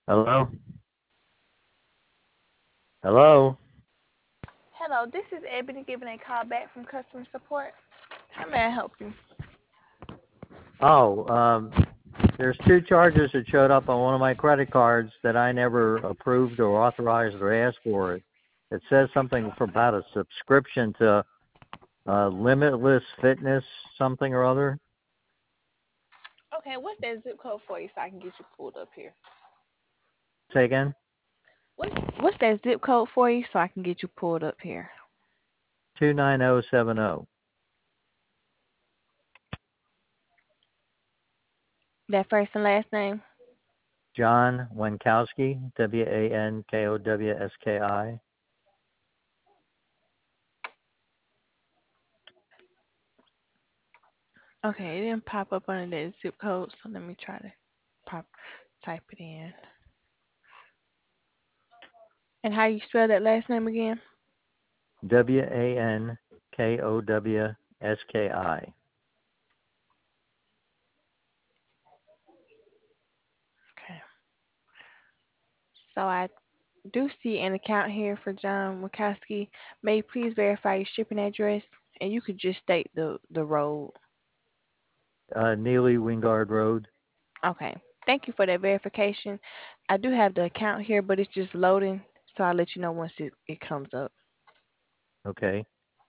Hello? Hello? Hello, this is Ebony giving a call back from customer support. How may I help you? Oh, there's two charges that showed up on one of my credit cards that I never approved or authorized or asked for. It says something about a subscription to Limitless Fitness something or other. Okay, what's that zip code for you so I can get you pulled up here? Say again? What's that zip code for you so I can get you pulled up here? 29070. That first and last name? John Wankowski, Wankowski. Okay, it didn't pop up under that zip code, so let me try to pop type it in. And how you spell that last name again? Wankowski. Okay. So I do see an account here for John Wachowski. May you please verify your shipping address? And you could just state the road. Neely Wingard Road. Okay. Thank you for that verification. I do have the account here, but it's just loading, so I'll let you know once it comes up. Okay.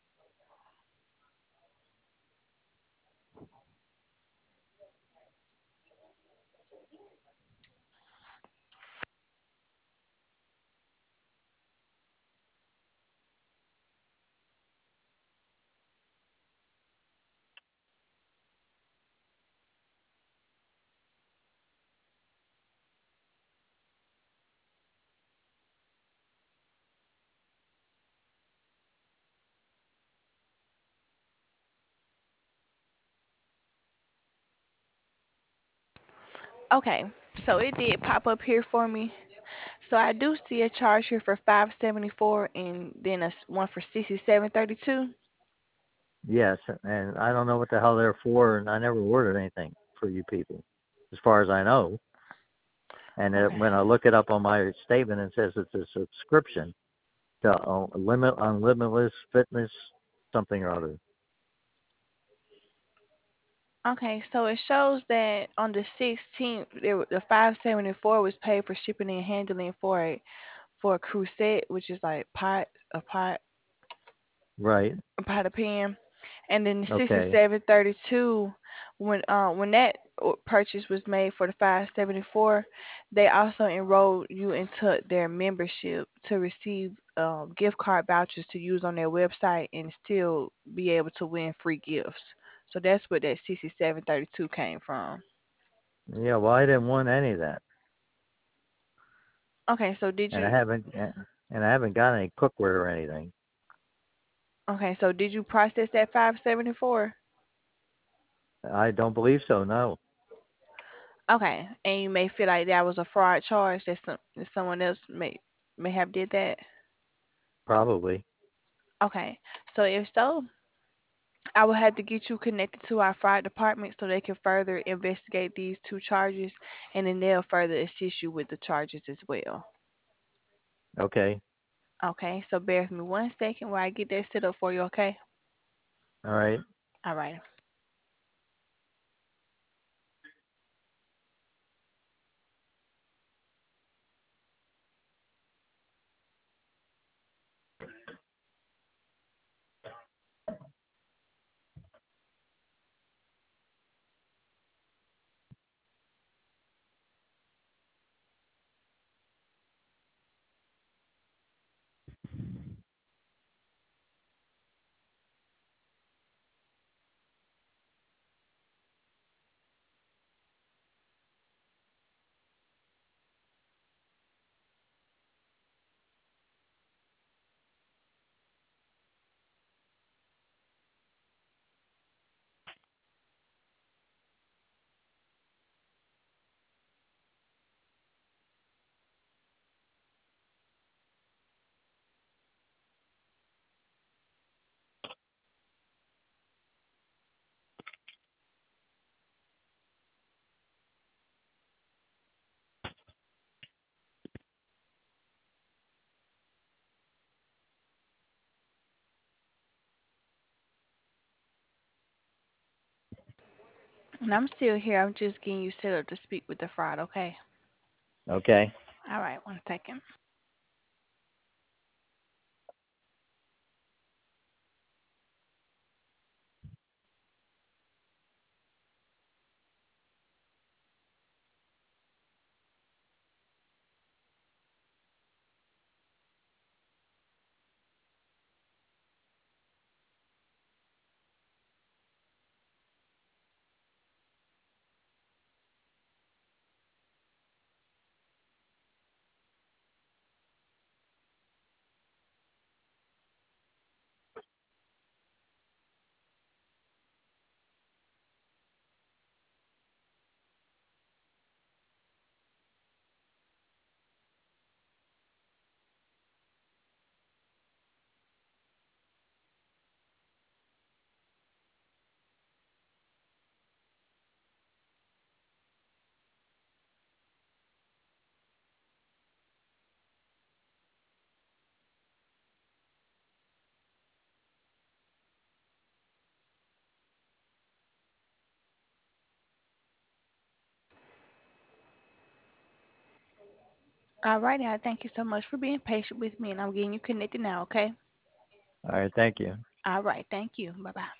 Okay. So it did pop up here for me. So I do see a charge here for 574 and then one for 6732. Yes, and I don't know what the hell they're for, and I never ordered anything for you people, as far as I know. And when I Okay. look it up on my statement, it says it's a subscription to Limitless Fitness something or other. Okay, so it shows that on the 16th, the 574 was paid for shipping and handling for a crusade, which is like Right. a pot of pen, and then the Okay. 6732, when that purchase was made for the 574, they also enrolled you into their membership to receive gift card vouchers to use on their website and still be able to win free gifts. So that's where that 6732 came from. Yeah. Well, I didn't want any of that, Okay, so did and I you? haven't, and I haven't got any cookware or anything. Okay, so did you process that 574? I don't believe so. No. Okay, and you may feel like that was a fraud charge that someone else may have did that. Probably. Okay, so if so, I will have to get you connected to our fraud department so they can further investigate these two charges, and then they'll further assist you with the charges as well. Okay. Okay, so bear with me 1 second while I get that set up for you. Okay. All right. All right. And I'm still here. I'm just getting you set up to speak with the fraud, okay? Okay. All right, 1 second. All right, now thank you so much for being patient with me, and I'm getting you connected now, okay? All right. Thank you. All right, thank you. Bye bye.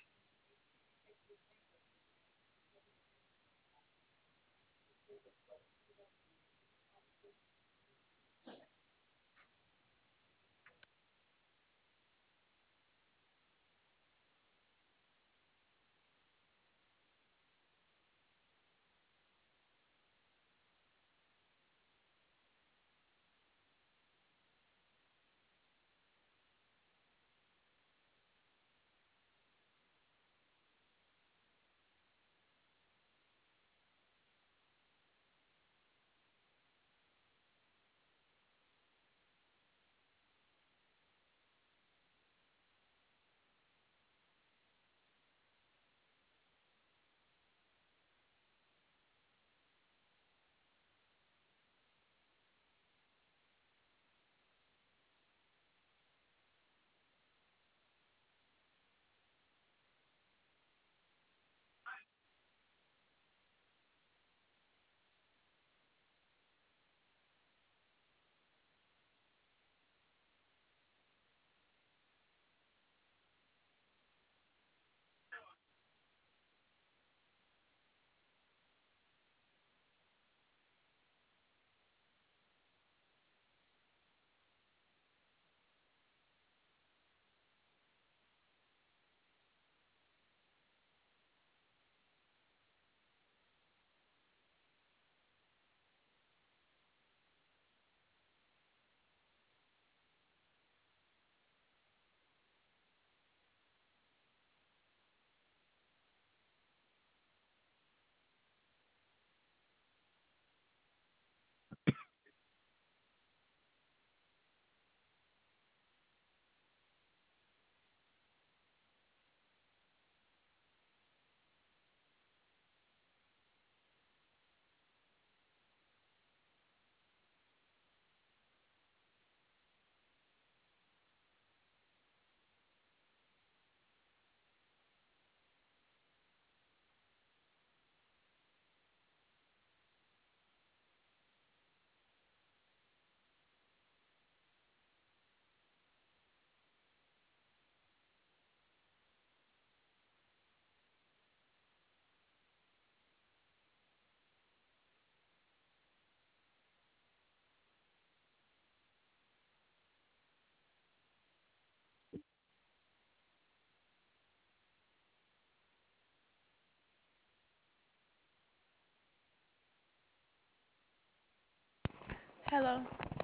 Hello.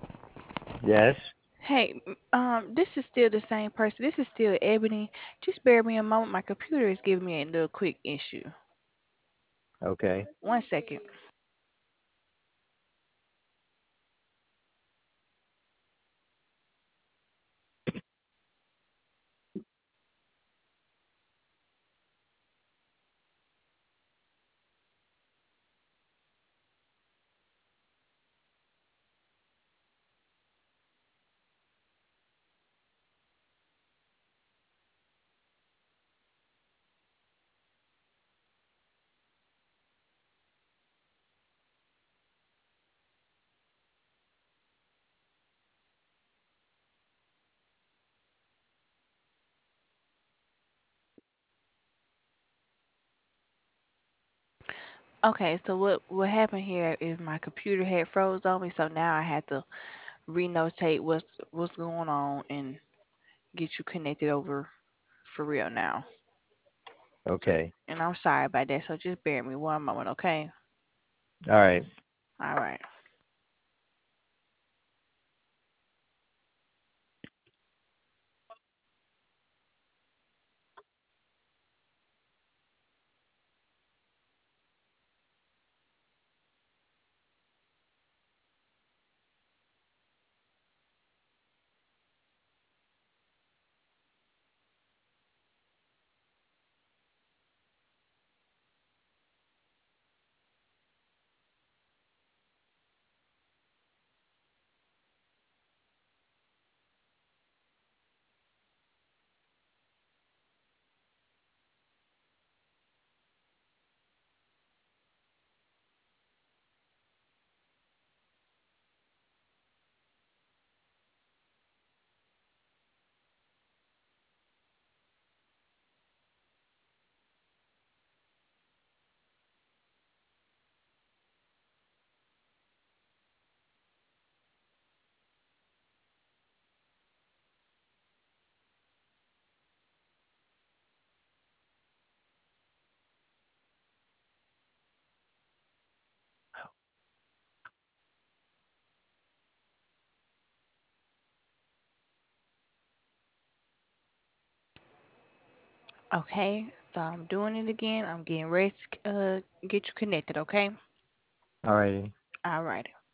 Yes. Hey, this is still the same person. This is still Ebony. Just bear me a moment. My computer is giving me a little quick issue. Okay. 1 second. Okay, so what happened here is my computer had froze on me, so now I had to renotate what's going on and get you connected over for real now. Okay. And I'm sorry about that, so just bear with me one moment, okay? All right. All right. Okay, so I'm doing it again. I'm getting ready to get you connected, okay? All righty. All right.